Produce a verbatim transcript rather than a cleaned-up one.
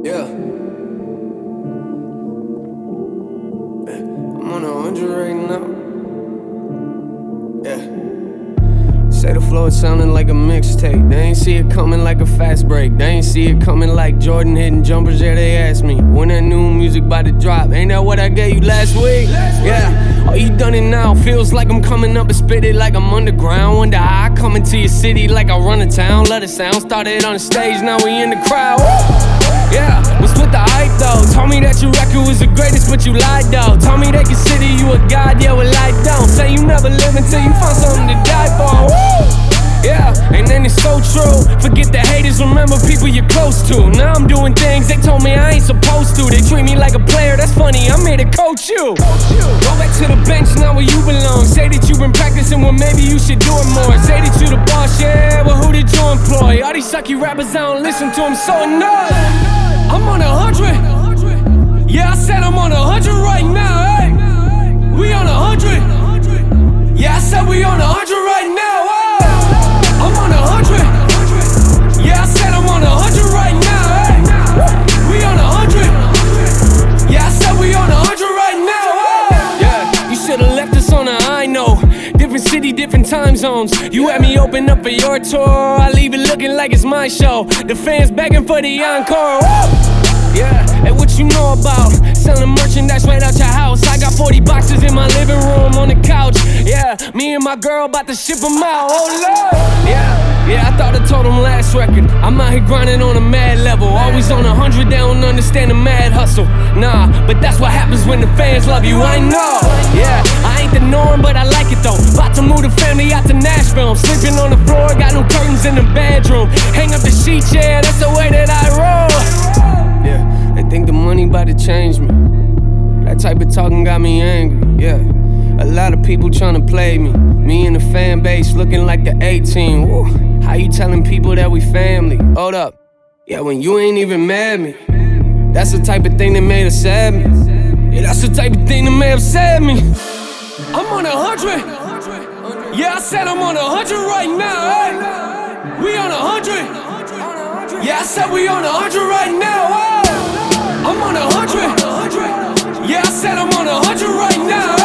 Yeah. I'm on a hundred right now. Yeah. Say the flow is sounding like a mixtape. They ain't see it coming like a fast break. They ain't see it coming like Jordan hitting jumpers. Yeah, they asked me when that new music about to drop. Ain't that what I gave you last week? Yeah. Oh, you done it now. Feels like I'm coming up and spit it like I'm underground. Wonder how I come into your city like I run a town. Let it sound. Started on the stage, now we in the crowd. Yeah, what's with the hype though? Told me that your record was the greatest, but you lied though. Told me they consider you a god, yeah, well I don't. Say you never live until you find something to die for. Woo! Yeah, and then it's so true. Forget the haters, remember people you're close to. Now I'm doing things they told me I ain't supposed to. They treat me like a player, that's funny, I'm here to coach you. Go back to the bench, now where you belong. Say that you've been practicing, well maybe you should do it more. Say that you the boss, yeah, well who did you employ? All these sucky rappers, I don't listen to them, so annoyed. I'm on a hundred. Yeah, I said I'm on a hundred right now, hey. We on a hundred. Yeah, I said we on a hundred right now, hey. I'm on a hundred. Yeah, I said I'm on a hundred right now, hey. We on a hundred. Yeah, I said we on a hundred right now, hey. Yeah, you should've left us on a high note. Different city, different time zones. You had me open up for your tour. I leave it looking like it's my show. The fans begging for the encore. Woo! Yeah, and what you know about selling merchandise right out your house? I got forty boxes in my living room on the couch. Yeah, me and my girl about to ship them out. Oh Lord. Yeah, yeah, I thought I told them last record. I'm out here grinding on a mad level. Always on a hundred, they don't understand the mad hustle. Nah, but that's what happens when the fans love you, I know. Yeah, I ain't the norm, but I like it though. About to move the family out to Nashville. I'm sleeping on the floor, got new curtains in the bedroom. Hang up the sheets, yeah, that's the way that I roll. Yeah, they think the money about to change me. That type of talking got me angry, yeah. A lot of people trying to play me. Me and the fan base looking like the A-team. Woo. How you telling people that we family? Hold up. Yeah, when you ain't even mad me. That's the type of thing that made upset me. Yeah, that's the type of thing that may upset me. I'm on a hundred. Yeah, I said I'm on a hundred right now, hey. We on a hundred. Yeah, I said we on a hundred right now, hey. I'm on a hundred. Yeah, I said I'm on a hundred right now.